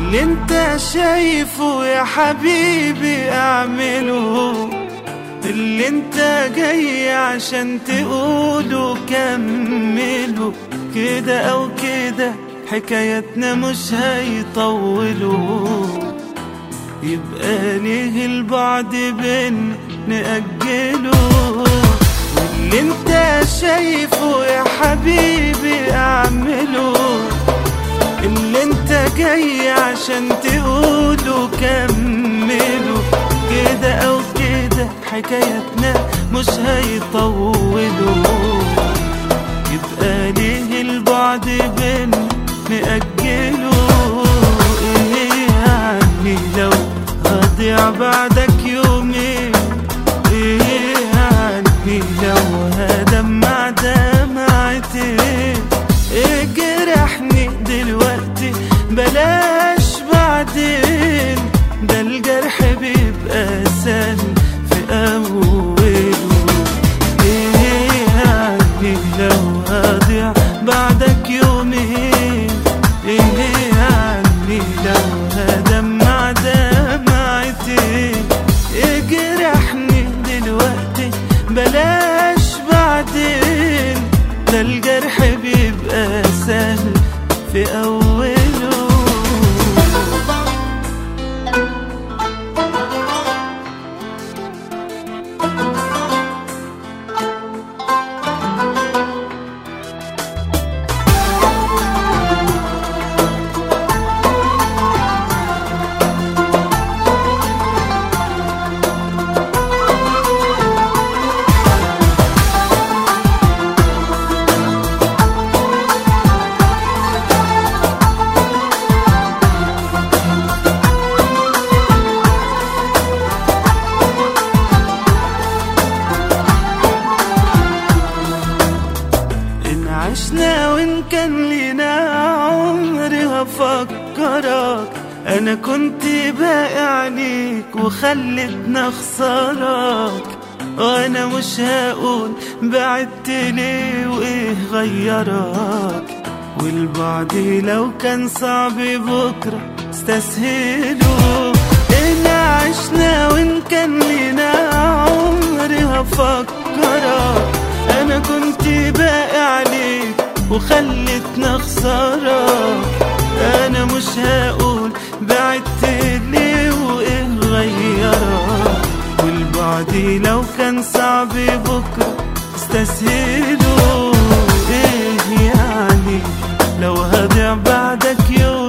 اللي انت شايفه يا حبيبي اعمله، اللي انت جاي عشان تقوله كمله، كده او كده حكايتنا مش هيطولوا، يبقى ليه البعد بينا نأجله. واللي انت شايفه يا حبيبي اعمله، اللي انت جاي عشان تقوله كمله، كده او كده حكايتنا مش هيطولوا، يبقى ليه البعد بينا نأجله. ايه يعني لو هضيع بعدك يومين، ايه يعني لو هدمع دمعتين، ايه جرحني دلوقتي بلاش بعدين، ده الجرح بيبقى سهل في أوله. ايه يعني لو هضيع بعدك يومين، ايه يعني لو هدمع دمعتين، ايه جرحني دلوقتي بلاش بعدين، ده الجرح بيبقى سهل في أوله. عشنا وإن كان لينا عمري هفكرك، أنا كنت باقي عليك وخلتني أخسرك، وأنا مش هقول بعدت ليه وإيه غيرك، والبعد لو كان صعب بكرة استسهله. إنا عشنا وإن كان لينا عمري هفكرك، أنا كنت باقي عليك وخلتني أخسرك، أنا مش هقول بعدت ليه وإيه غيرك، والبعد لو كان صعب بكرة استسهله. إيه يعني لو هضيع بعدك يوم،